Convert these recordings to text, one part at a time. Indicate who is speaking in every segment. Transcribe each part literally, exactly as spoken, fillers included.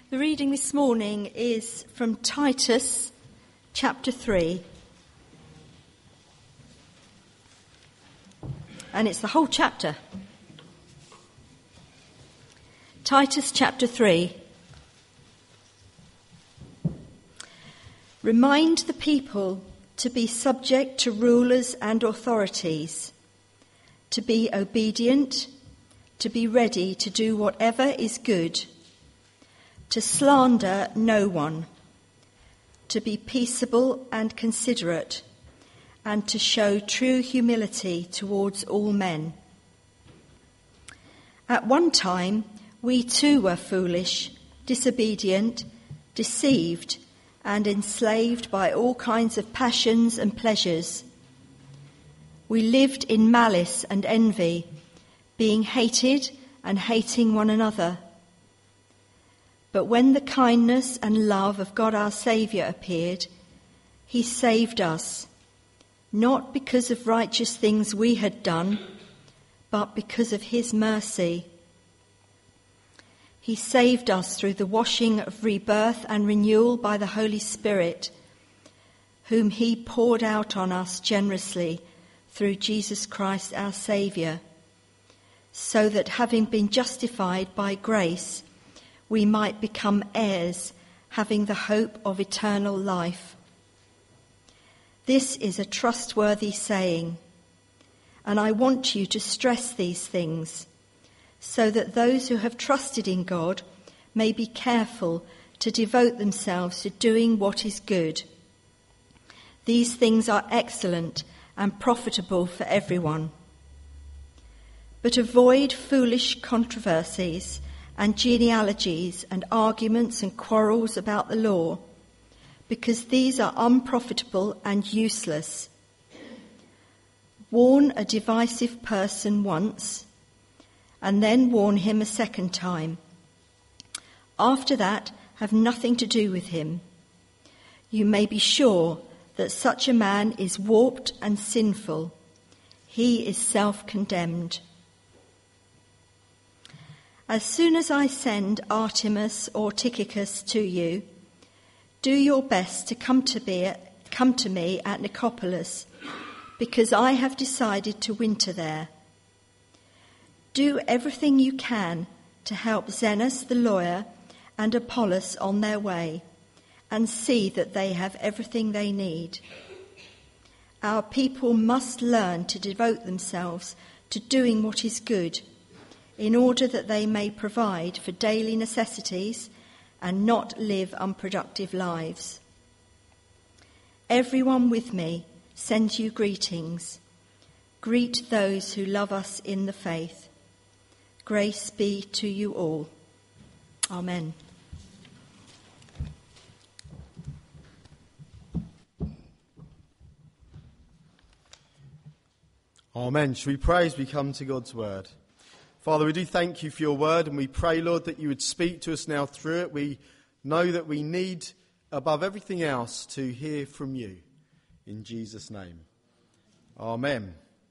Speaker 1: The reading this morning is from Titus chapter three. And it's the whole chapter. Titus chapter three. Remind the people to be subject to rulers and authorities, to be obedient, to be ready to do whatever is good, to slander no one, to be peaceable and considerate, and to show true humility towards all men. At one time, we too were foolish, disobedient, deceived, and enslaved by all kinds of passions and pleasures. We lived in malice and envy, being hated and hating one another. But when the kindness and love of God our Saviour appeared, he saved us, not because of righteous things we had done, but because of his mercy. He saved us through the washing of rebirth and renewal by the Holy Spirit, whom he poured out on us generously through Jesus Christ our Saviour, so that having been justified by grace, we might become heirs, having the hope of eternal life. This is a trustworthy saying, and I want you to stress these things, so that those who have trusted in God may be careful to devote themselves to doing what is good. These things are excellent and profitable for everyone. But avoid foolish controversies and genealogies and arguments and quarrels about the law, because these are unprofitable and useless. Warn a divisive person once, and then warn him a second time. After that, have nothing to do with him. You may be sure that such a man is warped and sinful. He is self-condemned. As soon as I send Artemas or Tychicus to you, do your best to come to me, come to me at Nicopolis, because I have decided to winter there. Do everything you can to help Zenas the lawyer and Apollos on their way, and see that they have everything they need. Our people must learn to devote themselves to doing what is good, in order that they may provide for daily necessities and not live unproductive lives. Everyone with me sends you greetings. Greet those who love us in the faith. Grace be to you all. Amen.
Speaker 2: Amen. Shall we pray as we come to God's word? Father, we do thank you for your word, and we pray, Lord, that you would speak to us now through it. We know that we need, above everything else, to hear from you. In Jesus' name. Amen.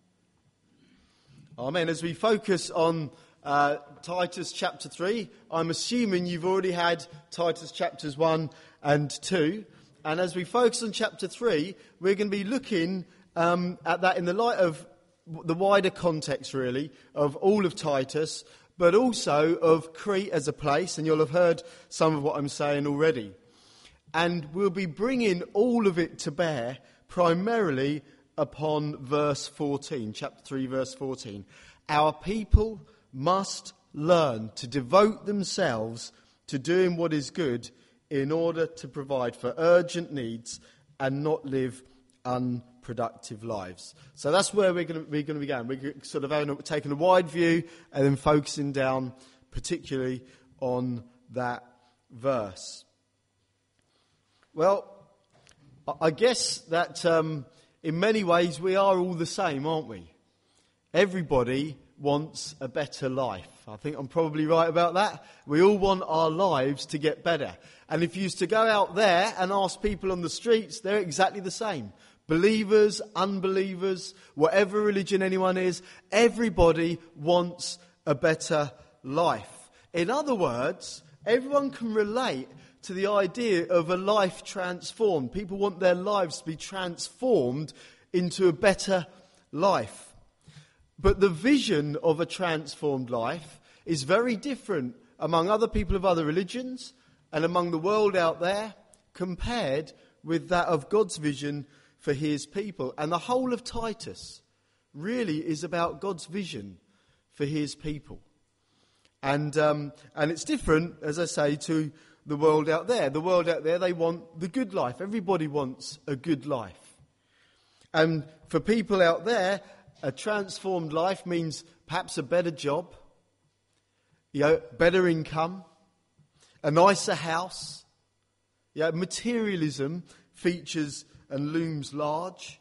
Speaker 2: Amen. As we focus on uh, Titus chapter three, I'm assuming you've already had Titus chapters one and two. And as we focus on chapter three, we're going to be looking um, at that in the light of the wider context, really, of all of Titus, but also of Crete as a place, and you'll have heard some of what I'm saying already. And we'll be bringing all of it to bear primarily upon verse fourteen, chapter three, verse fourteen. Our people must learn to devote themselves to doing what is good in order to provide for urgent needs and not live unproductive productive lives. So that's where we're going to, we're going to be going. We're sort of having a, taking a wide view and then focusing down particularly on that verse. Well, I guess that um, in many ways we are all the same, aren't we? Everybody wants a better life. I think I'm probably right about that. We all want our lives to get better. And if you used to go out there and ask people on the streets, they're exactly the same. Believers, unbelievers, whatever religion anyone is, everybody wants a better life. In other words, Everyone can relate to the idea of a life transformed. People want their lives to be transformed into a better life. But the vision of a transformed life is very different among other people of other religions and among the world out there compared with that of God's vision for his people. And the whole of Titus really is about God's vision for his people. And um, and it's different, as I say, to the world out there. The world out there, they want the good life. Everybody wants a good life. And for people out there, a transformed life means perhaps a better job, you know, better income, a nicer house. You know, materialism features and looms large.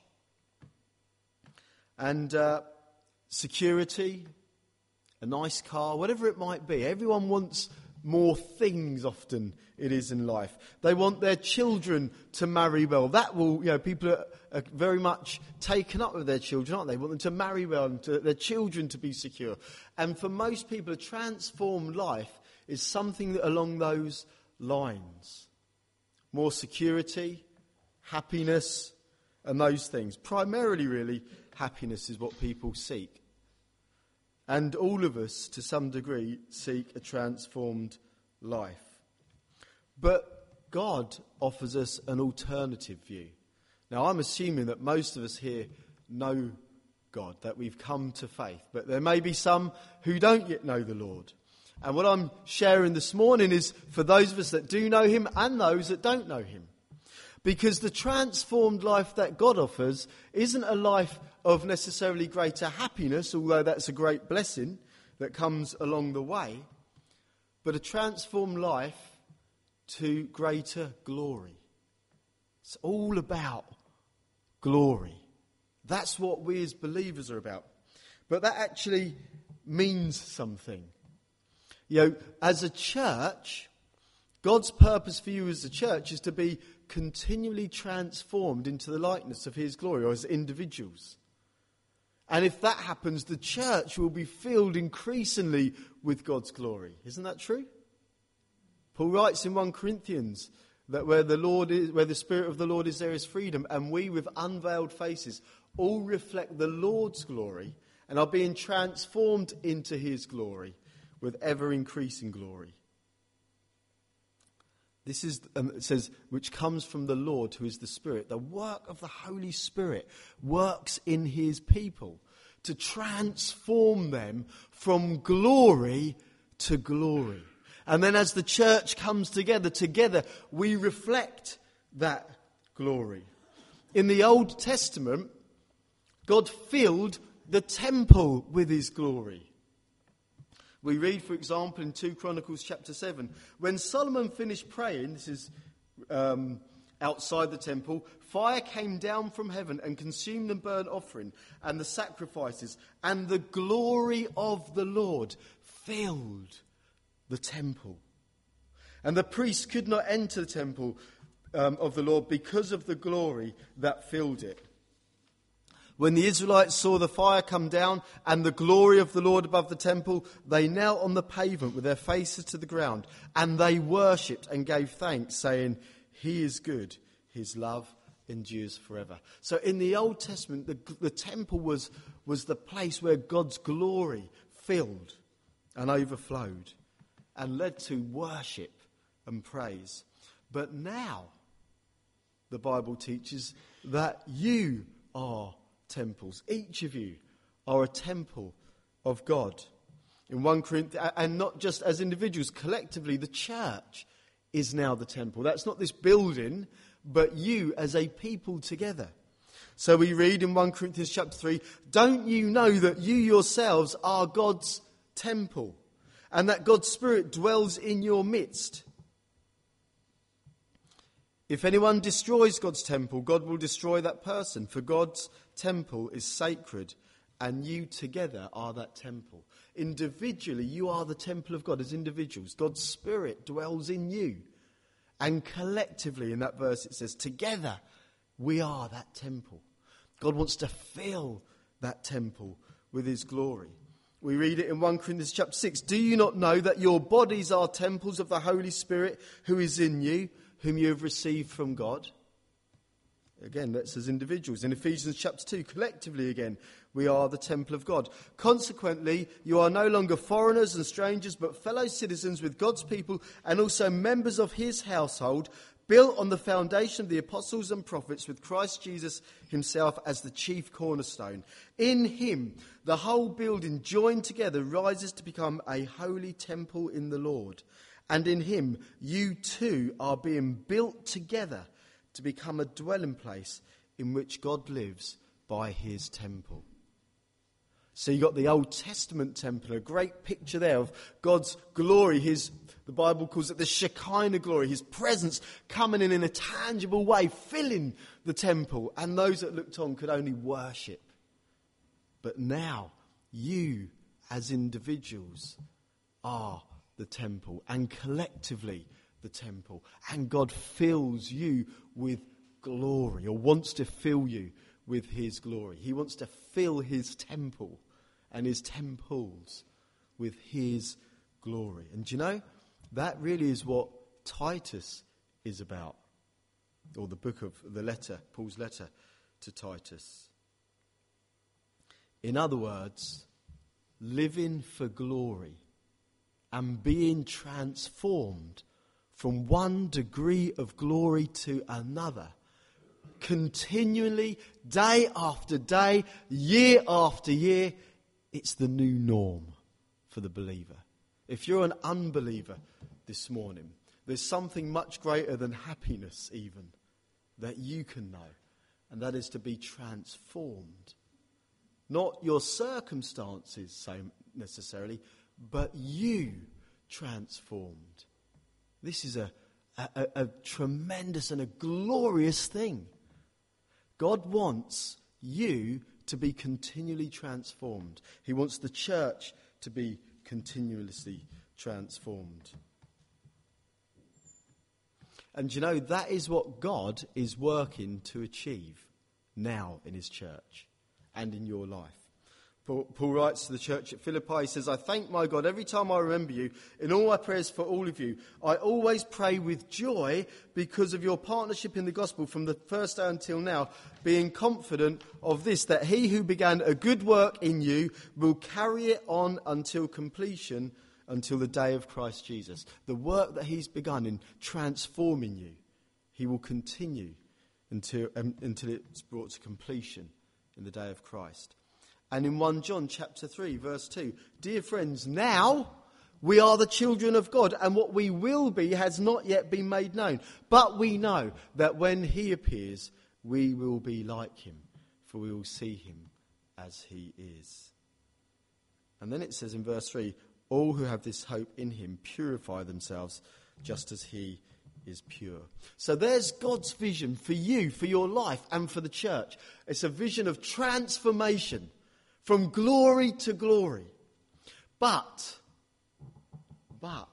Speaker 2: And uh, security, a nice car, whatever it might be. Everyone wants more things often it is in life. They want their children to marry well. That will, you know, people are, are very much taken up with their children, aren't they? They want them to marry well and to, their children to be secure. And for most people, a transformed life is something that along those lines. More security, happiness, and those things. Primarily, really, happiness is what people seek. And all of us, to some degree, seek a transformed life. But God offers us an alternative view. Now, I'm assuming that most of us here know God, that we've come to faith. But there may be some who don't yet know the Lord. And what I'm sharing this morning is for those of us that do know him and those that don't know him. Because the transformed life that God offers isn't a life of necessarily greater happiness, although that's a great blessing that comes along the way, but a transformed life to greater glory. It's all about glory. That's what we as believers are about. But that actually means something. You know, as a church, God's purpose for you as a church is to be continually transformed into the likeness of his glory, or as individuals. And if that happens, the church will be filled increasingly with God's glory. Isn't that true? Paul writes in First Corinthians that where the Lord is, where the Spirit of the Lord is, there is freedom, and we with unveiled faces all reflect the Lord's glory and are being transformed into his glory with ever increasing glory. This is, um, it says, which comes from the Lord who is the Spirit. The work of the Holy Spirit works in his people to transform them from glory to glory. And then as the church comes together, together we reflect that glory. In the Old Testament, God filled the temple with his glory. We read, for example, in Second Chronicles chapter seven, when Solomon finished praying, this is um, outside the temple, fire came down from heaven and consumed the burnt offering and the sacrifices, and the glory of the Lord filled the temple. And the priests could not enter the temple um, of the Lord because of the glory that filled it. When the Israelites saw the fire come down and the glory of the Lord above the temple, they knelt on the pavement with their faces to the ground, and they worshipped and gave thanks, saying, "He is good, his love endures forever." So in the Old Testament, the, the temple was, was the place where God's glory filled and overflowed and led to worship and praise. But now, the Bible teaches that you are temples. Each of you are a temple of God. In First Corinthians, and not just as individuals, collectively, the church is now the temple. That's not this building, but you as a people together. So we read in First Corinthians chapter three, "Don't you know that you yourselves are God's temple, and that God's Spirit dwells in your midst? If anyone destroys God's temple, God will destroy that person, for God's temple is sacred, and you together are that temple." Individually, you are the temple of God as individuals. God's Spirit dwells in you. And collectively, in that verse, it says, together, we are that temple. God wants to fill that temple with his glory. We read it in First Corinthians chapter six. Do you not know that your bodies are temples of the Holy Spirit who is in you, whom you have received from God? Again, that's as individuals. In Ephesians chapter two, collectively again, we are the temple of God. Consequently, you are no longer foreigners and strangers, but fellow citizens with God's people and also members of his household, built on the foundation of the apostles and prophets, with Christ Jesus himself as the chief cornerstone. In him, the whole building joined together rises to become a holy temple in the Lord. And in him, you too are being built together to become a dwelling place in which God lives by his temple. So you've got the Old Testament temple, a great picture there of God's glory. His, the Bible calls it the Shekinah glory, his presence coming in in a tangible way, filling the temple. And those that looked on could only worship. But now, you as individuals are the temple, and collectively the temple. And God fills you with glory, or wants to fill you with his glory. He wants to fill his temple and his temples with his glory. And do you know, that really is what Titus is about, or the book of the letter, Paul's letter to Titus. In other words, living for glory and being transformed from one degree of glory to another, continually, day after day, year after year, it's the new norm for the believer. If you're an unbeliever this morning, there's something much greater than happiness even that you can know, and that is to be transformed. Not your circumstances so necessarily, but you transformed. This is a, a, a tremendous and a glorious thing. God wants you to be continually transformed. He wants the church to be continuously transformed. And you know, that is what God is working to achieve now in his church and in your life. Paul, Paul writes to the church at Philippi, he says, I thank my God every time I remember you in all my prayers for all of you. I always pray with joy because of your partnership in the gospel from the first day until now, being confident of this, that he who began a good work in you will carry it on until completion, until the day of Christ Jesus. The work that he's begun in transforming you, he will continue until, um, until it's brought to completion in the day of Christ. And in First John chapter three, verse two, dear friends, now we are the children of God, and what we will be has not yet been made known. But we know that when he appears, we will be like him, for we will see him as he is. And then it says in verse three, all who have this hope in him purify themselves just as he is pure. So there's God's vision for you, for your life, and for the church. It's a vision of transformation from glory to glory. But, but,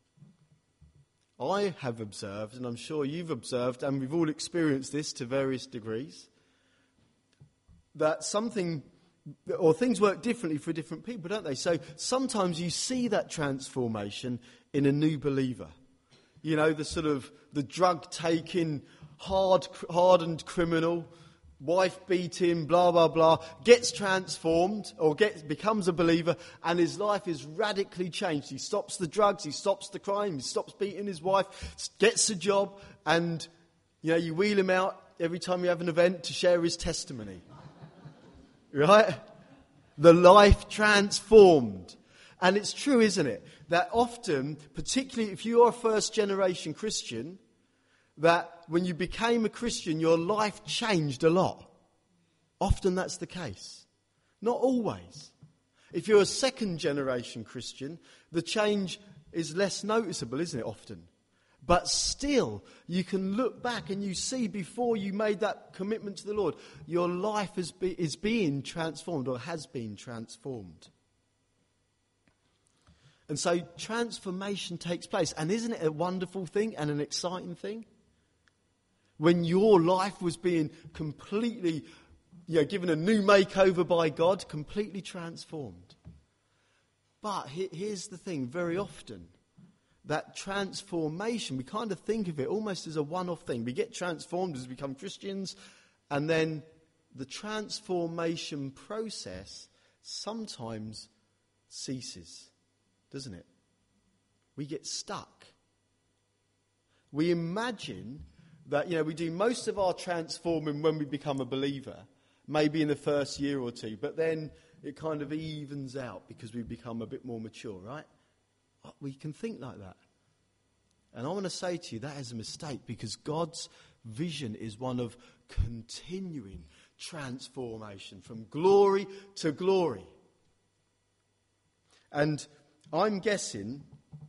Speaker 2: I have observed, and I'm sure you've observed, and we've all experienced this to various degrees, that something, or things work differently for different people, don't they? So sometimes you see that transformation in a new believer. You know, the sort of, the drug-taking, hard, hardened criminal, wife beating, blah, blah, blah, gets transformed or gets, becomes a believer, and his life is radically changed. He stops the drugs, he stops the crime, he stops beating his wife, gets a job, and, you know, you wheel him out every time you have an event to share his testimony. Right? The life transformed. And it's true, isn't it, that often, particularly if you are a first-generation Christian, that when you became a Christian, your life changed a lot. Often that's the case. Not always. If you're a second-generation Christian, the change is less noticeable, isn't it, often? But still, you can look back and you see before you made that commitment to the Lord, your life is, be, is being transformed or has been transformed. And so transformation takes place. And isn't it a wonderful thing and an exciting thing? When your life was being completely, you know, given a new makeover by God, completely transformed. But here's the thing, very often, that transformation, we kind of think of it almost as a one-off thing. We get transformed as we become Christians, and then the transformation process sometimes ceases, doesn't it? We get stuck. We imagine that, you know, we do most of our transforming when we become a believer, maybe in the first year or two, but then it kind of evens out because we become a bit more mature, right? We can think like that. And I want to say to you, that is a mistake, because God's vision is one of continuing transformation from glory to glory. And I'm guessing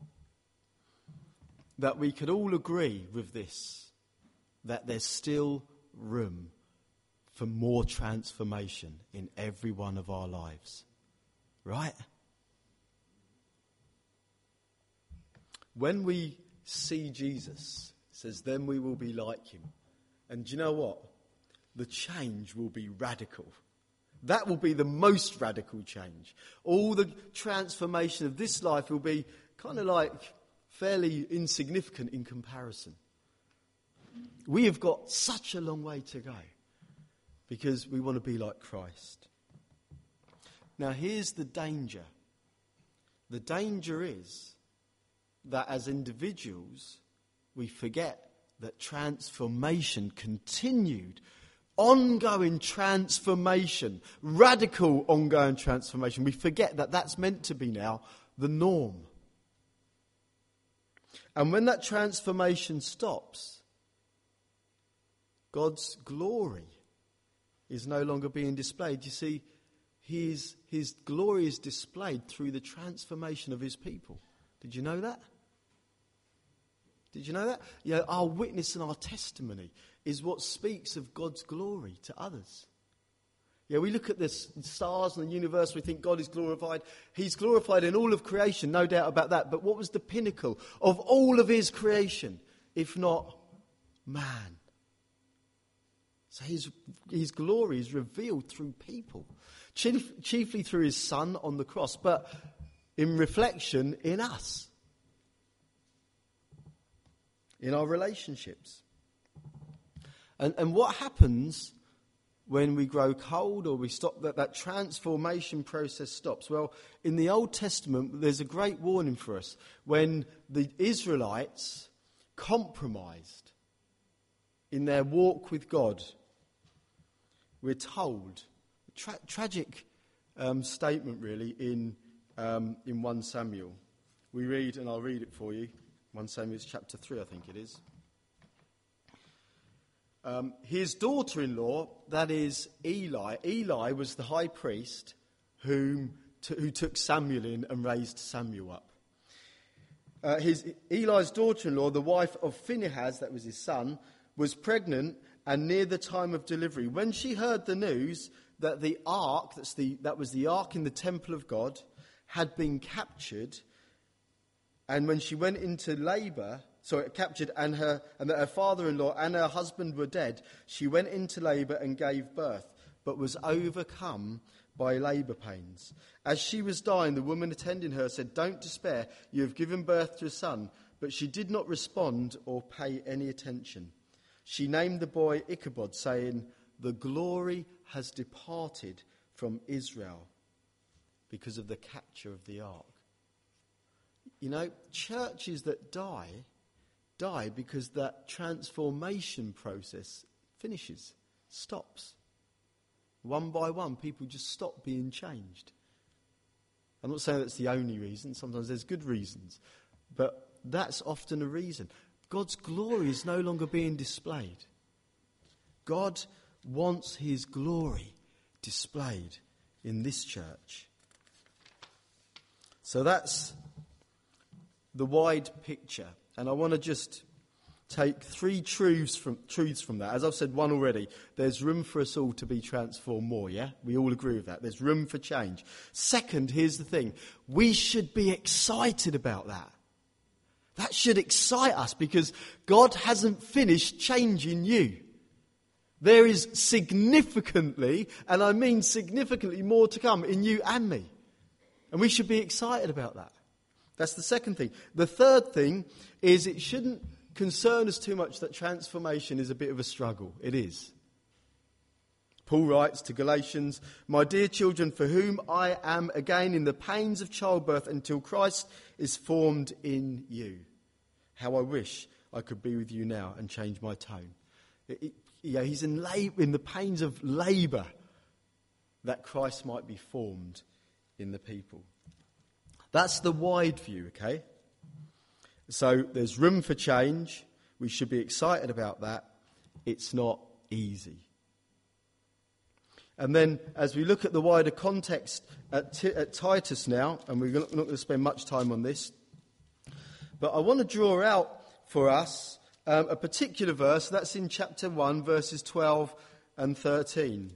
Speaker 2: that we could all agree with this, that there's still room for more transformation in every one of our lives. Right? When we see Jesus, it says, then we will be like him. And do you know what? The change will be radical. That will be the most radical change. All the transformation of this life will be kind of like fairly insignificant in comparison. We have got such a long way to go because we want to be like Christ. Now, here's the danger. The danger is that as individuals, we forget that transformation continued. Ongoing transformation, radical ongoing transformation. We forget that that's meant to be now the norm. And when that transformation stops, God's glory is no longer being displayed. You see, his, his glory is displayed through the transformation of his people. Did you know that? Did you know that? You know, our witness and our testimony is what speaks of God's glory to others. Yeah, we look at the stars and the universe, we think God is glorified. He's glorified in all of creation, no doubt about that. But what was the pinnacle of all of his creation, if not man? So his, his glory is revealed through people, chief, chiefly through his Son on the cross, but in reflection in us, in our relationships. And, and what happens when we grow cold or we stop, that, that transformation process stops? Well, in the Old Testament, there's a great warning for us. When the Israelites compromised in their walk with God, we're told, a tra- tragic um, statement really in, um, in First Samuel. We read, and I'll read it for you, First Samuel chapter three, I think it is. Um, his daughter-in-law, that is Eli. Eli was the high priest whom t- who took Samuel in and raised Samuel up. Uh, his Eli's daughter-in-law, the wife of Phinehas, that was his son, was pregnant and near the time of delivery. When she heard the news that the ark, that's the, that was the ark in the temple of God, had been captured, and when she went into labour, so captured, and her and that her father-in-law and her husband were dead, she went into labour and gave birth, but was overcome by labour pains. As she was dying, the woman attending her said, "Don't despair, you have given birth to a son." But she did not respond or pay any attention. She named the boy Ichabod, saying, "The glory has departed from Israel because of the capture of the ark." You know, churches that die, die because that transformation process finishes, stops. One by one, people just stop being changed. I'm not saying that's the only reason. Sometimes there's good reasons. But that's often a reason. God's glory is no longer being displayed. God wants his glory displayed in this church. So that's the wide picture. And I want to just take three truths from truths from that. As I've said one already, there's room for us all to be transformed more, yeah? We all agree with that. There's room for change. Second, here's the thing. We should be excited about that. That should excite us because God hasn't finished changing you. There is significantly, and I mean significantly more to come in you and me. And we should be excited about that. That's the second thing. The third thing is it shouldn't concern us too much that transformation is a bit of a struggle. It is. Paul writes to Galatians, "My dear children, for whom I am again in the pains of childbirth until Christ is formed in you. How I wish I could be with you now," and change my tone. It, it, yeah, he's in, labor, in the pains of labour that Christ might be formed in the people. That's the wide view, okay? So there's room for change. We should be excited about that. It's not easy. And then as we look at the wider context at, T- at Titus now, and we're not going to spend much time on this, but I want to draw out for us um, a particular verse. That's in chapter one, verses twelve and thirteen.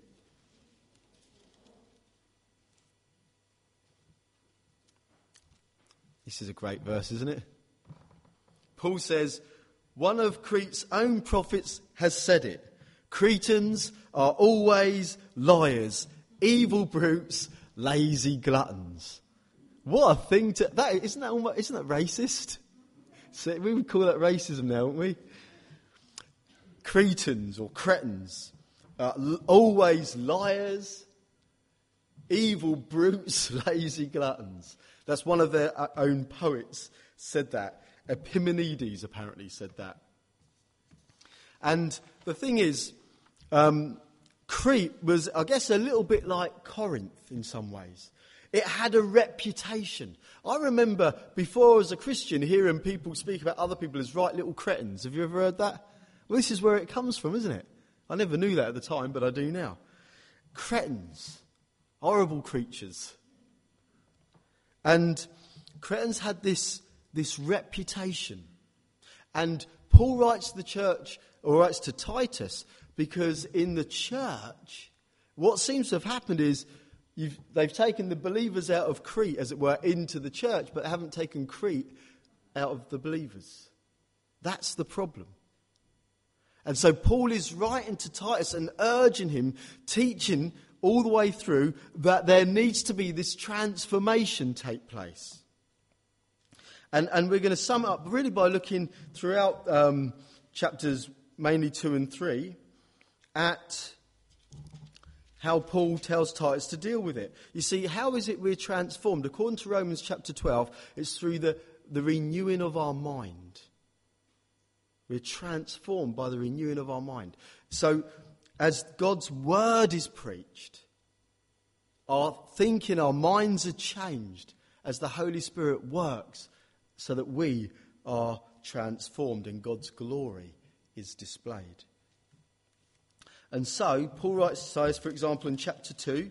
Speaker 2: This is a great verse, isn't it? Paul says, "One of Crete's own prophets has said it. Cretans are always liars, evil brutes, lazy gluttons." What a thing to... That, isn't, that almost, isn't that racist? So we would call that racism now, wouldn't we? Cretans or Cretans are l- always liars, evil brutes, lazy gluttons. That's one of their own poets said that. Epimenides apparently said that. And the thing is, um, Crete was, I guess, a little bit like Corinth in some ways. It had a reputation. I remember before as a Christian hearing people speak about other people as right little cretins. Have you ever heard that? Well, this is where it comes from, isn't it? I never knew that at the time, but I do now. Cretins. Horrible creatures. And Cretans had this, this reputation. And Paul writes to the church, or writes to Titus, because in the church, what seems to have happened is you've, they've taken the believers out of Crete, as it were, into the church, but haven't taken Crete out of the believers. That's the problem. And so Paul is writing to Titus and urging him, teaching all the way through, that there needs to be this transformation take place. And, and we're going to sum it up really by looking throughout um, chapters mainly two and three at how Paul tells Titus to deal with it. You see, how is it we're transformed? According to Romans chapter twelve, it's through the, the renewing of our mind. We're transformed by the renewing of our mind. So, as God's word is preached, our thinking, our minds are changed as the Holy Spirit works so that we are transformed and God's glory is displayed. And so, Paul writes to Titus, for example, in chapter two,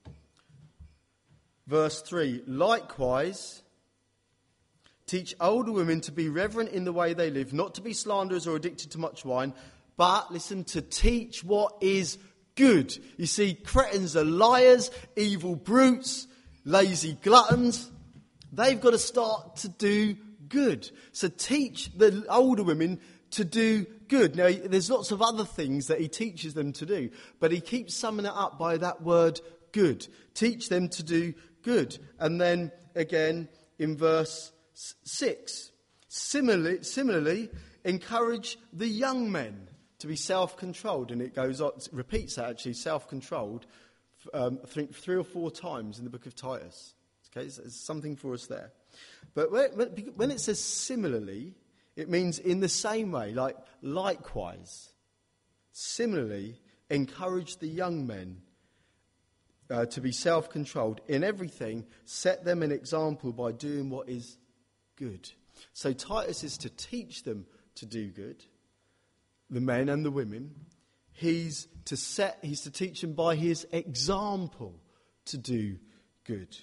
Speaker 2: verse three, "Likewise, teach older women to be reverent in the way they live, not to be slanderers or addicted to much wine, but," listen, "to teach what is good." You see, Cretans are liars, evil brutes, lazy gluttons. They've got to start to do good. So teach the older women to do good. Now, there's lots of other things that he teaches them to do, but he keeps summing it up by that word good. Teach them to do good. And then again in verse six, similarly, similarly encourage the young men to be self-controlled. And it goes on, it repeats that actually, self-controlled, um, I think three or four times in the book of Titus. Okay, so there's something for us there. But when it says similarly, it means in the same way, like likewise. Similarly, encourage the young men uh, to be self-controlled in everything. Set them an example by doing what is good. So Titus is to teach them to do good, the men and the women. He's to set. He's to teach them by his example to do good.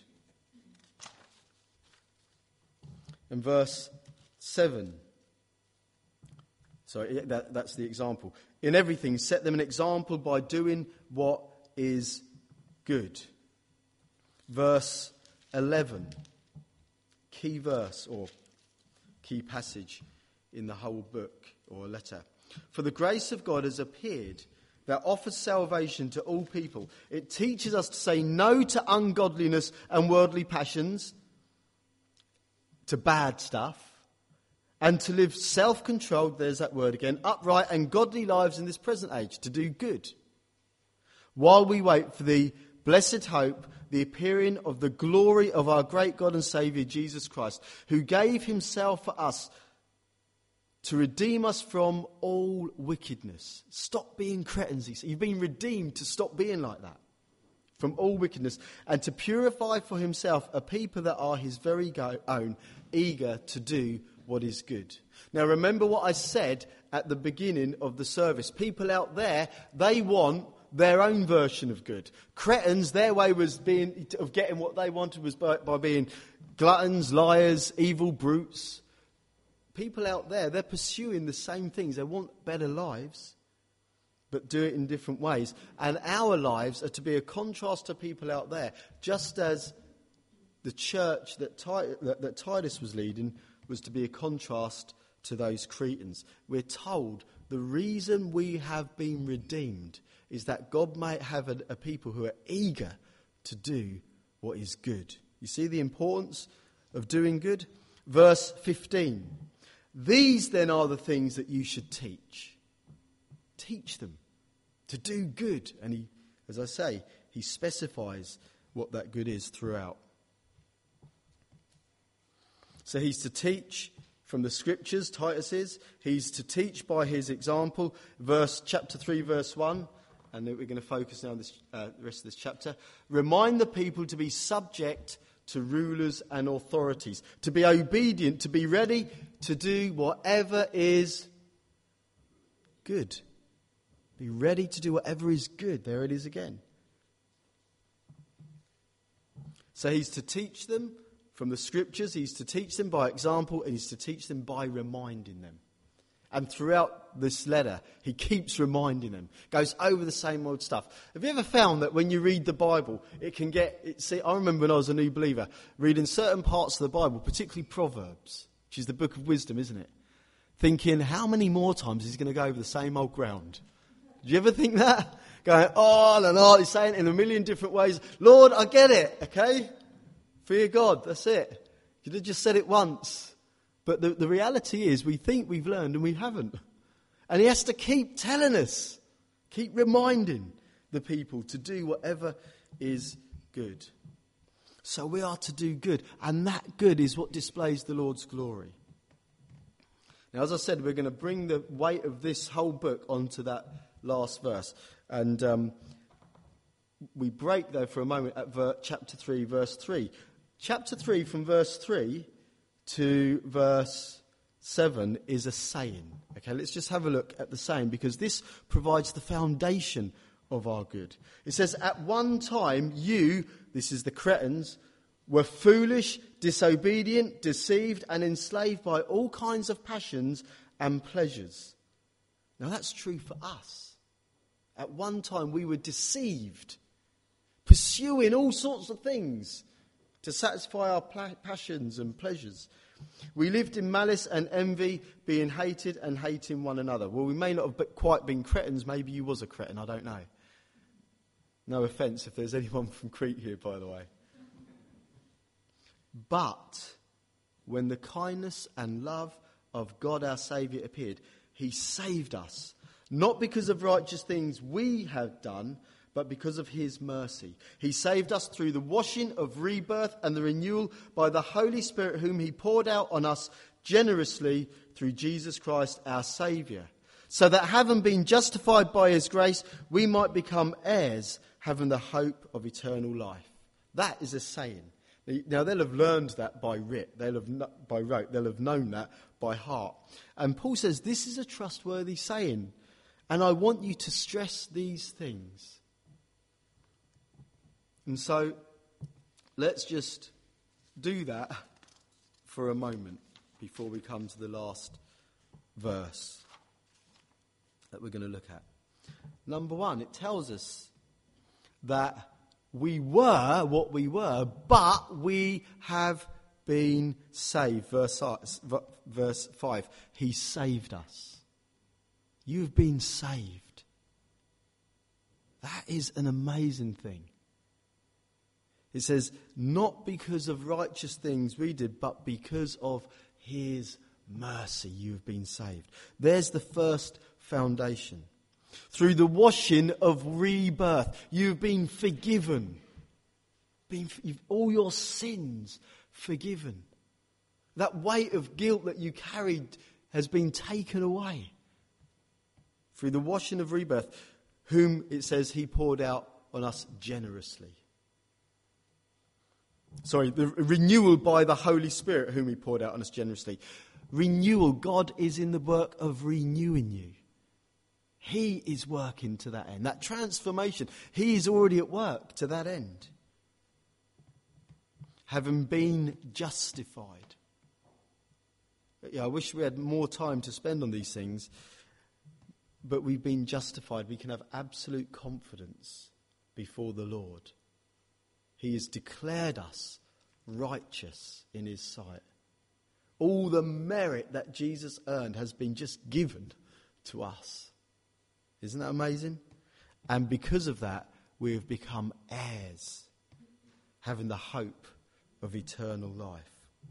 Speaker 2: And verse seven. Sorry, that, that's the example. In everything, set them an example by doing what is good. Verse eleven. Key verse or key passage in the whole book or letter. "For the grace of God has appeared, that offers salvation to all people. It teaches us to say no to ungodliness and worldly passions, to bad stuff, and to live self-controlled, there's that word again, upright and godly lives in this present age, to do good, while we wait for the blessed hope, the appearing of the glory of our great God and Saviour, Jesus Christ, who gave himself for us to redeem us from all wickedness. Stop being cretins, he said. You've been redeemed to stop being like that. From all wickedness. And to purify for himself a people that are his very go- own, eager to do what is good. Now remember what I said at the beginning of the service. People out there, they want their own version of good. Cretins, their way was being of getting what they wanted was by, by being gluttons, liars, evil brutes. People out there, they're pursuing the same things. They want better lives, but do it in different ways. And our lives are to be a contrast to people out there, just as the church that, Tit- that, that Titus was leading was to be a contrast to those Cretans. We're told the reason we have been redeemed is that God might have a, a people who are eager to do what is good. You see the importance of doing good? Verse fifteen. These then are the things that you should teach. Teach them to do good. And he, as I say, he specifies what that good is throughout. So he's to teach from the scriptures, Titus is. He's to teach by his example. Verse chapter three, verse one. And we're going to focus now on this, uh, the rest of this chapter. Remind the people to be subject to rulers and authorities, to be obedient, to be ready to do whatever is good. Be ready to do whatever is good. There it is again. So he's to teach them from the scriptures, he's to teach them by example, and he's to teach them by reminding them. And throughout this letter, he keeps reminding them. Goes over the same old stuff. Have you ever found that when you read the Bible, it can get... It, see, I remember when I was a new believer, reading certain parts of the Bible, particularly Proverbs, which is the book of wisdom, isn't it? Thinking, how many more times is he going to go over the same old ground? Did you ever think that? Going on and on, he's saying it in a million different ways. Lord, I get it, okay? Fear God, that's it. You'd have just said it once. But the, the reality is we think we've learned and we haven't. And he has to keep telling us, keep reminding the people to do whatever is good. So we are to do good. And that good is what displays the Lord's glory. Now, as I said, we're going to bring the weight of this whole book onto that last verse. And um, we break, though, for a moment at ver- chapter three, verse three. Chapter three, from verse three to verse seven is a saying. Okay, let's just have a look at the saying, because this provides the foundation of our good. It says, at one time you, this is the Cretans, were foolish, disobedient, deceived, and enslaved by all kinds of passions and pleasures. Now that's true for us. At one time we were deceived, pursuing all sorts of things to satisfy our pla- passions and pleasures. We lived in malice and envy, being hated and hating one another. Well, we may not have quite been Cretans. Maybe you was a Cretan, I don't know. No offence if there's anyone from Crete here, by the way. But when the kindness and love of God our Saviour appeared, he saved us, not because of righteous things we had done, but because of his mercy. He saved us through the washing of rebirth and the renewal by the Holy Spirit, whom he poured out on us generously through Jesus Christ our Saviour, so that having been justified by his grace, we might become heirs, having the hope of eternal life. That is a saying. Now, they'll have learned that by writ, they'll have by rote, they'll have known that by heart. And Paul says this is a trustworthy saying, and I want you to stress these things. And so, let's just do that for a moment before we come to the last verse that we're going to look at. Number one, it tells us that we were what we were, but we have been saved. Verse, verse five, he saved us. You've been saved. That is an amazing thing. It says, not because of righteous things we did, but because of his mercy you have been saved. There's the first foundation. Through the washing of rebirth, you've been forgiven. Been, you've, all your sins forgiven. That weight of guilt that you carried has been taken away. Through the washing of rebirth, whom it says he poured out on us generously. Sorry, the renewal by the Holy Spirit, whom he poured out on us generously. Renewal, God is in the work of renewing you. He is working to that end. That transformation, he is already at work to that end. Having been justified. Yeah, I wish we had more time to spend on these things, but we've been justified. We can have absolute confidence before the Lord. He has declared us righteous in his sight. All the merit that Jesus earned has been just given to us. Isn't that amazing? And because of that, we have become heirs, having the hope of eternal life.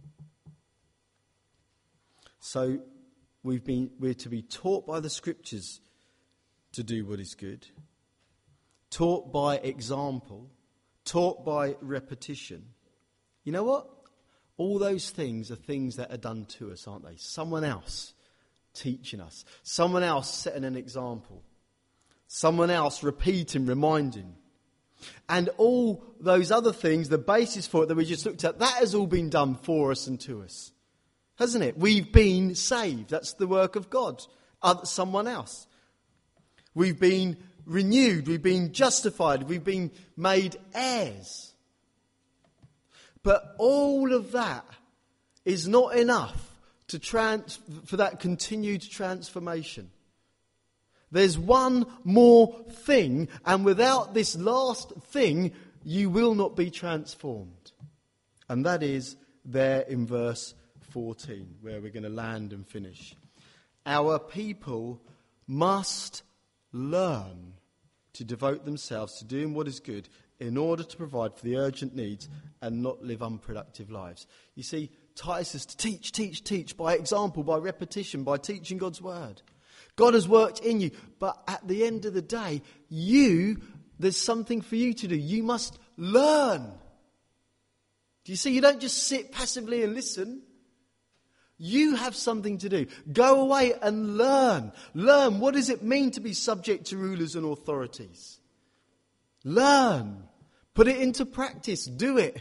Speaker 2: So we've been, we're to be taught by the scriptures to do what is good, taught by example, taught by repetition. You know what? All those things are things that are done to us, aren't they? Someone else teaching us. Someone else setting an example. Someone else repeating, reminding. And all those other things, the basis for it that we just looked at, that has all been done for us and to us. Hasn't it? We've been saved. That's the work of God. Other, someone else. We've been renewed. We've been justified. We've been made heirs. But all of that is not enough to trans- for that continued transformation. There's one more thing, and without this last thing, you will not be transformed. And that is there in verse fourteen, where we're going to land and finish. Our people must learn to devote themselves to doing what is good in order to provide for the urgent needs and not live unproductive lives. You see, Titus is to teach, teach, teach, by example, by repetition, by teaching God's word. God has worked in you, but at the end of the day, you, there's something for you to do. You must learn. Do you see? You don't just sit passively and listen. You have something to do. Go away and learn. Learn. What does it mean to be subject to rulers and authorities? Learn. Put it into practice. Do it.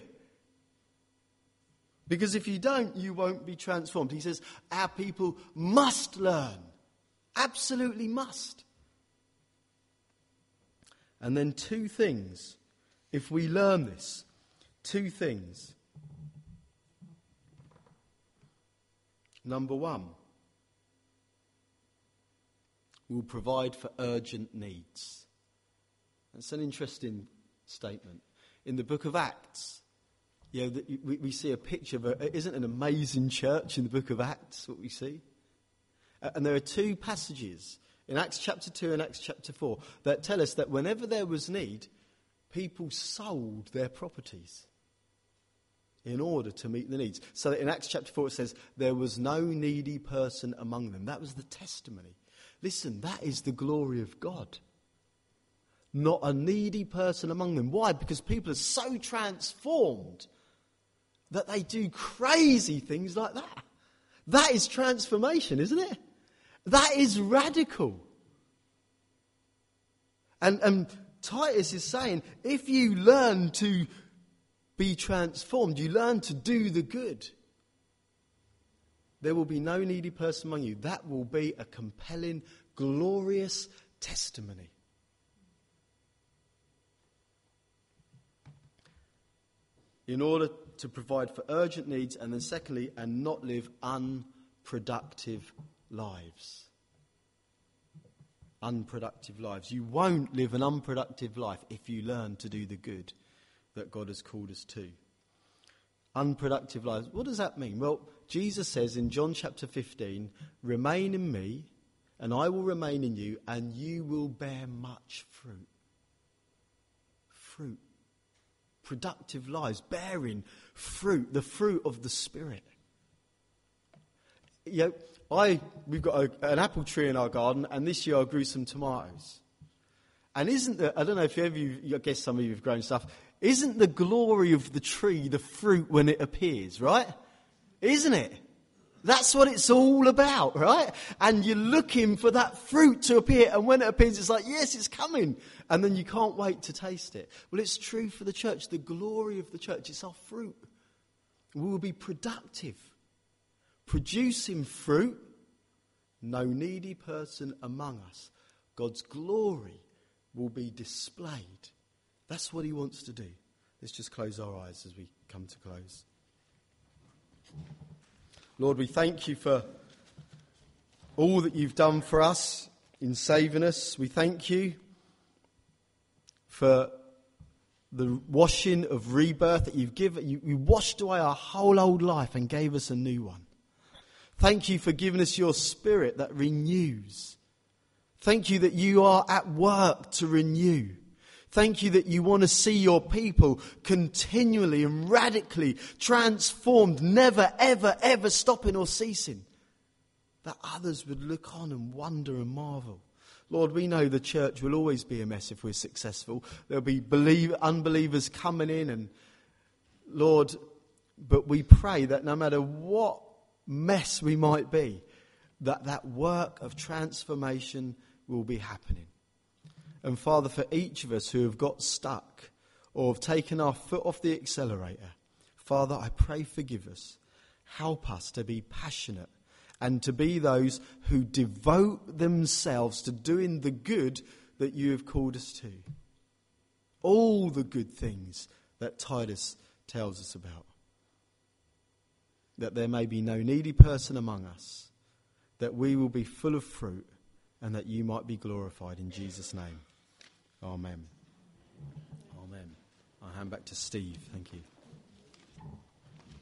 Speaker 2: Because if you don't, you won't be transformed. He says, our people must learn. Absolutely must. And then two things. If we learn this, two things. Number one, we'll provide for urgent needs. That's an interesting statement. In the book of Acts, you know, we, we see a picture of a, isn't an amazing church in the book of Acts, what we see? And there are two passages in Acts chapter two and Acts chapter four that tell us that whenever there was need, people sold their properties in order to meet the needs. So that in Acts chapter four it says, there was no needy person among them. That was the testimony. Listen, that is the glory of God. Not a needy person among them. Why? Because people are so transformed that they do crazy things like that. That is transformation, isn't it? That is radical. And, and Titus is saying, if you learn to be transformed, you learn to do the good, there will be no needy person among you. That will be a compelling, glorious testimony. In order to provide for urgent needs, and then secondly, and not live unproductive lives. Unproductive lives. You won't live an unproductive life if you learn to do the good that God has called us to. Unproductive lives. What does that mean? Well, Jesus says in John chapter fifteen, remain in me, and I will remain in you, and you will bear much fruit. fruit. Productive lives, bearing fruit, the fruit of the Spirit. You know, I, we've got a, an apple tree in our garden, and this year I grew some tomatoes. And isn't the, I don't know if you ever, I guess some of you have grown stuff, isn't the glory of the tree the fruit when it appears, right? Isn't it? That's what it's all about, right? And you're looking for that fruit to appear, and when it appears, it's like, yes, it's coming. And then you can't wait to taste it. Well, it's true for the church. The glory of the church, it's our fruit. We will be productive, producing fruit, no needy person among us. God's glory will be displayed. That's what he wants to do. Let's just close our eyes as we come to close. Lord, we thank you for all that you've done for us in saving us. We thank you for the washing of rebirth that you've given. You, you washed away our whole old life and gave us a new one. Thank you for giving us your Spirit that renews. Thank you that you are at work to renew. Thank you that you want to see your people continually and radically transformed, never, ever, ever stopping or ceasing. That others would look on and wonder and marvel. Lord, we know the church will always be a mess if we're successful. There'll be believe, unbelievers coming in, and Lord, but we pray that no matter what mess we might be, that that work of transformation will be happening. And Father, for each of us who have got stuck or have taken our foot off the accelerator, Father, I pray forgive us. Help us to be passionate and to be those who devote themselves to doing the good that you have called us to. All the good things that Titus tells us about. That there may be no needy person among us, that we will be full of fruit, and that you might be glorified in Jesus' name. Amen. Amen. I'll hand back to Steve. Thank you.